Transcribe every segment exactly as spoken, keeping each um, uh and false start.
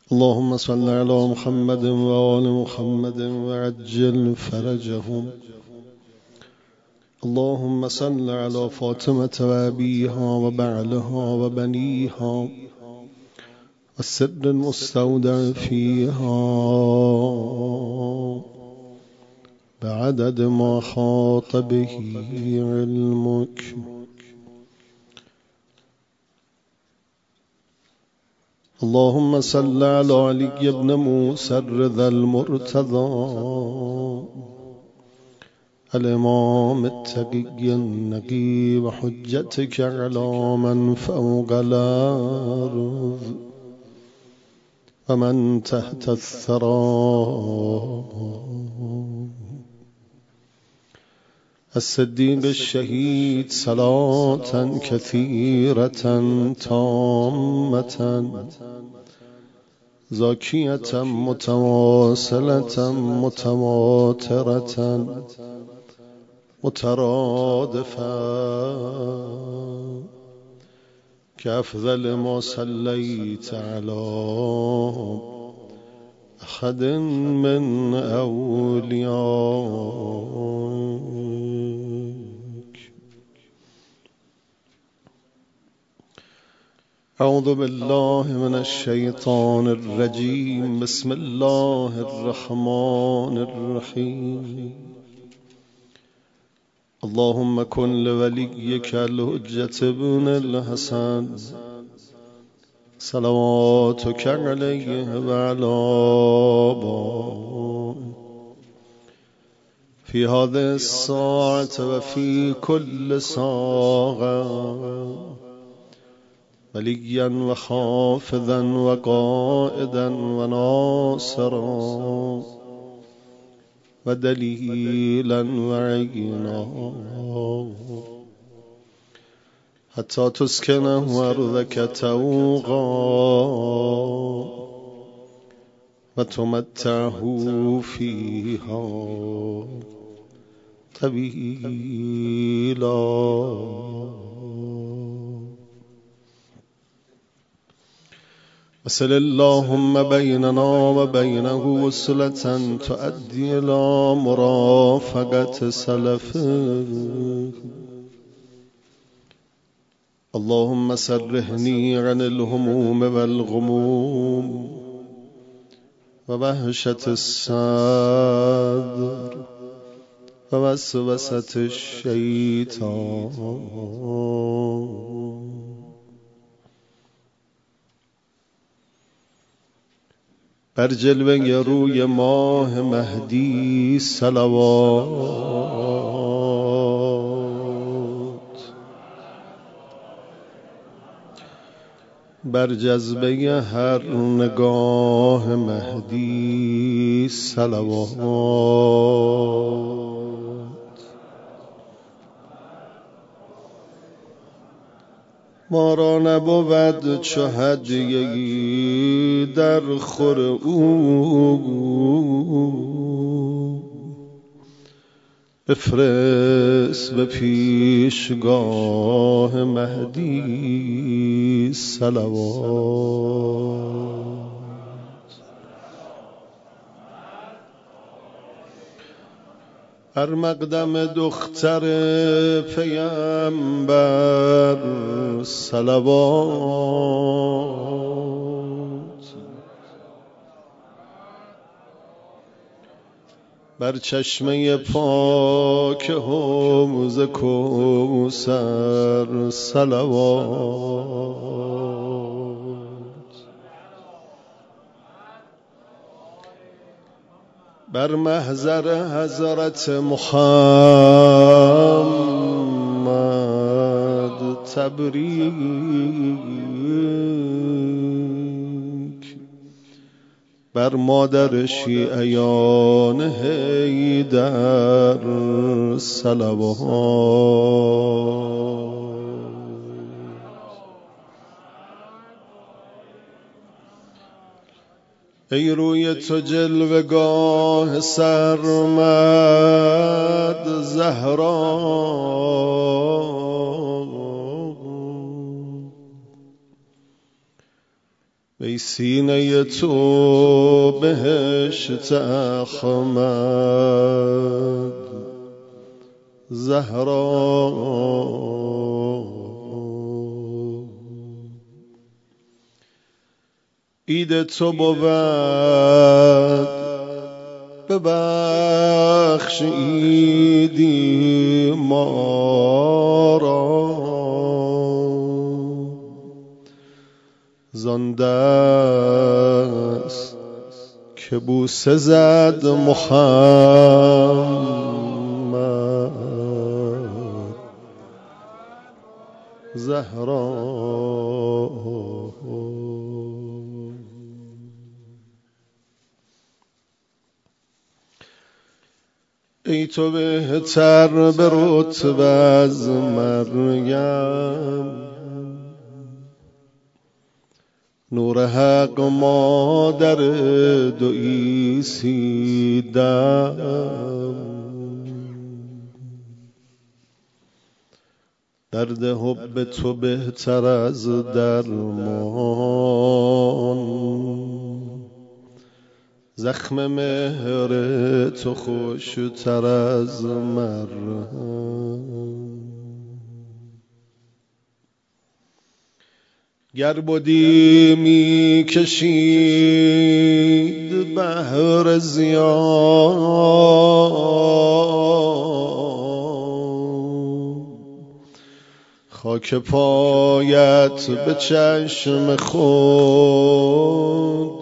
اللهم صل على محمد وآل محمد وعجل فرجهم. اللهم صل على فاطمة وأبيها وبعلها وبنيها والسر المستودع فيها بعدد ما خاط به علمك. اللهم صل على علي بن موسى الرضا المرتضى الإمام التقي النقي وحجتك على من فوق الأرض ومن تحت الثرى، الصديق الشهيد صلاة كثيرة تامة زاكية متواصلة متواترة مترادفة كأفضل ما صليت على أحد من أوليائك. أعوذ بالله من الشيطان الرجيم. بسم الله الرحمن الرحيم. اللهم كن لوليك الحجة بن الحسن صلواتك عليه وعلى آبائه في هذه الساعة وفي كل ساعة وليا وخافضا وقائدا وناصرا ودليلا وعينا حتى تسكنه أرضك توغا وتمتعه فيها طويلا. وصل اللهم بيننا وبينه وصلة تؤدي إلى مرافقة سلفه. اللهم سرهني عن الهموم والغموم ووهشة الصدر ووسوسة الشيطان. بر جلوه روی ماه مهدی صلوات، بر جذبه هر نگاه مهدی صلوات. ما را نبود چو هدیه‌ای در خور او، بفرست به پیشگاه مهدی صلوات. هر مقدم دختر پیامبر صلوات، بر چشمه پاک حوض کوثر صلوات، بر محضر حضرت محمد تبریک، بر مادر شیعیان حیدر صلوات. ای روی تو جلوگاه سرمد زهرا، ای سینه تو بهشت احمد زهرا، عید تو بود ببخش عیدی ما را، زان دست که بوسه زد محمد زهرا. ای تو بهتر به رتبه از مریم، نور حق مادر دو عیسی دم، درد حب تو بهتر از درمان، زخم مهر تو خوشتر از مرهم. گر بودی می کشید بحر زیاد، خاک پایت به چشم خود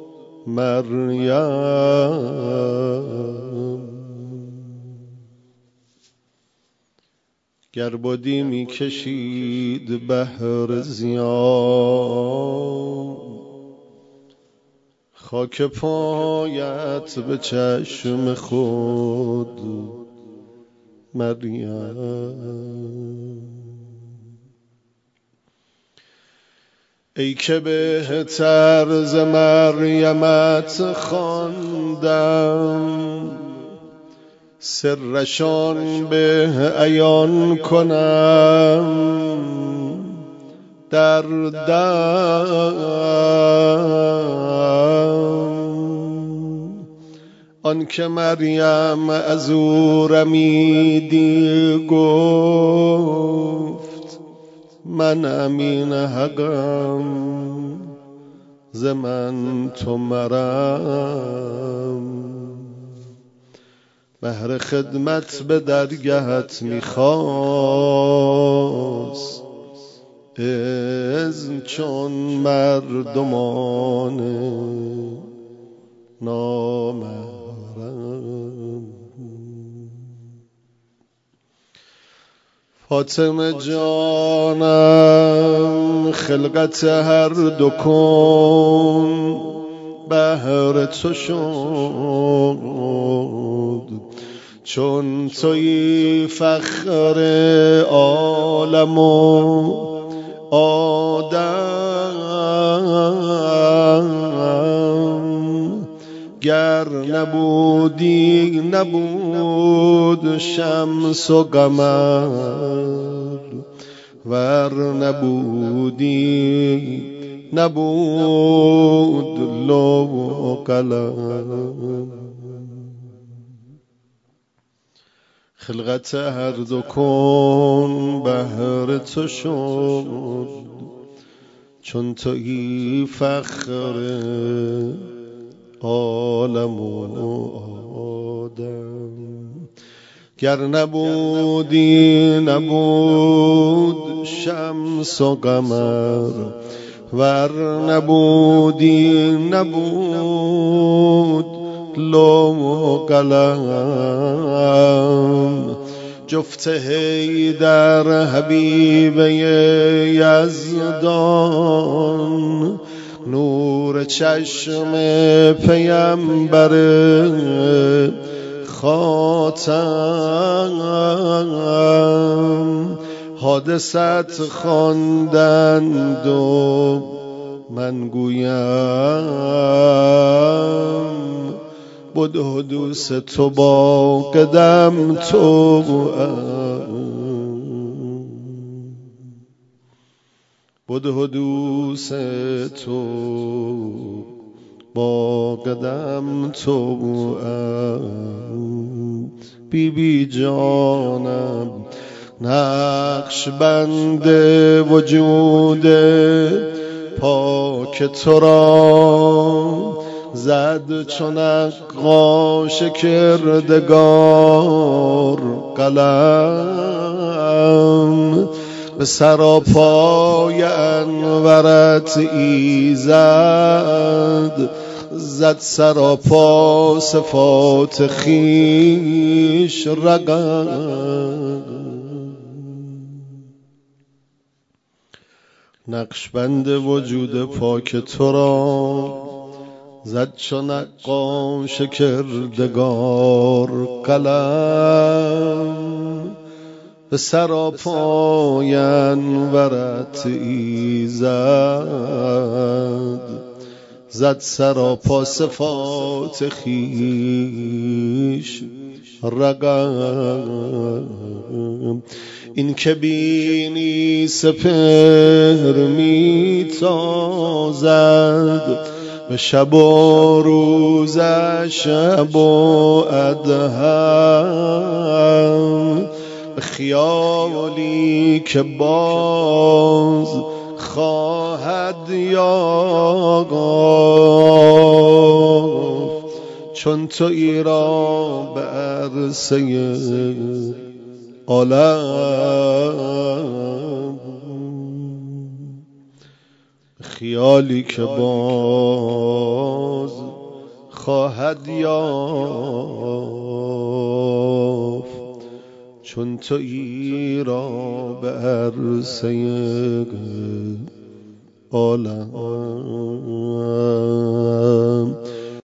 مریم. گر بودی می کشید بحر زیاد، خاک پایت به چشم خود مریم. ای که بهتر ز مریمت خواندم، سرشان به عیان کنم در دم. آن که مریم از او رمیدی گفت من امین حقم، ز من تو مرم. بهر خدمت به درگهت میخواست، اذن چون مردمان نامحرم. فاطمه جانم خلقت هر دو کون بهر تو شد، چون تویی فخر عالم و آدم. گر نبودی نبود شمس و قمر، ور نبودی نبود لوح و قلم. خلقت هر دو کون بهر تو شد، چون تویی فخر عالم و آدم. گر نبودی نبود شمس و قمر، ور نبودی نبود لوح و قلم. جفت حیدر حبیب یزدان، نور چشم پیمبر خاتم. حادثت خواندند و من گویم، بود حدوث تو با قدم تو بود هدهدوس تو با قدم تو بی بی جانم نقش بند وجود پاک تو را زد چو نقاش کردگار قلم به سراپای انورت ایزد زد سراپا صفات خویش رقم نقشبند وجود پاک تو را زد چو نقاش کردگار قلم به سراپای انورت ایزد زد سراپا صفات خویش رقم این که بینی سپهر می تازد به شب و روز شب و ادهم به خیالی که باز خواهد یافت چون تو ای را به عرصه عالم خیالی که باز خواهد یافت چون تو ای را به عرصه عالم